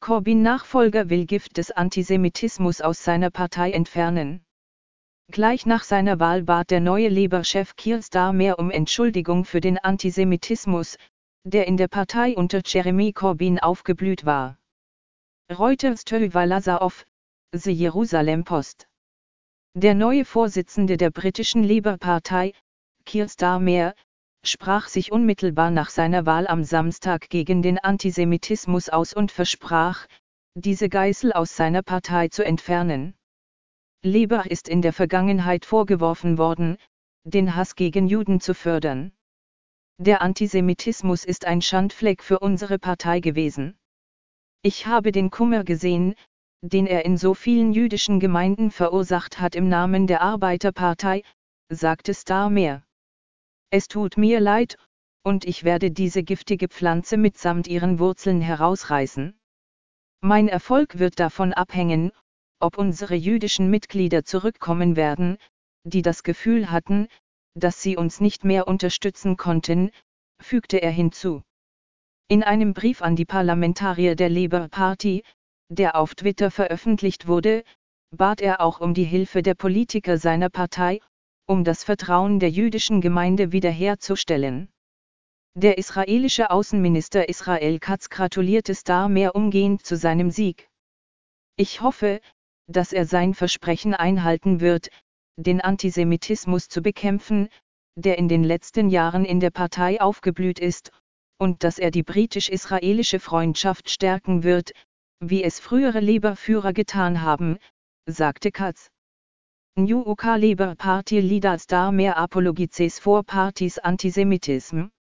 Corbyn-Nachfolger will Gift des Antisemitismus aus seiner Partei entfernen. Gleich nach seiner Wahl bat der neue Labour-Chef Keir Starmer um Entschuldigung für den Antisemitismus, der in der Partei unter Jeremy Corbyn aufgeblüht war. Reuters Tova Lazarow, The Jerusalem Post. Der neue Vorsitzende der britischen Labour-Partei, Keir Starmer, sprach sich unmittelbar nach seiner Wahl am Samstag gegen den Antisemitismus aus und versprach, diese Geißel aus seiner Partei zu entfernen. Labour ist in der Vergangenheit vorgeworfen worden, den Hass gegen Juden zu fördern. Der Antisemitismus ist ein Schandfleck für unsere Partei gewesen. Ich habe den Kummer gesehen, den er in so vielen jüdischen Gemeinden verursacht hat im Namen der Arbeiterpartei, sagte Starmer. Es tut mir leid, und ich werde diese giftige Pflanze mitsamt ihren Wurzeln herausreißen. Mein Erfolg wird davon abhängen, ob unsere jüdischen Mitglieder zurückkommen werden, die das Gefühl hatten, dass sie uns nicht mehr unterstützen konnten, fügte er hinzu. In einem Brief an die Parlamentarier der Labour Party, der auf Twitter veröffentlicht wurde, bat er auch um die Hilfe der Politiker seiner Partei, um das Vertrauen der jüdischen Gemeinde wiederherzustellen. Der israelische Außenminister Israel Katz gratulierte Starmer umgehend zu seinem Sieg. Ich hoffe, dass er sein Versprechen einhalten wird, den Antisemitismus zu bekämpfen, der in den letzten Jahren in der Partei aufgeblüht ist, und dass er die britisch-israelische Freundschaft stärken wird, wie es frühere Labour-Führer getan haben, sagte Katz. New UK Labour Party Leader Starmer apologizes for party's antisemitism.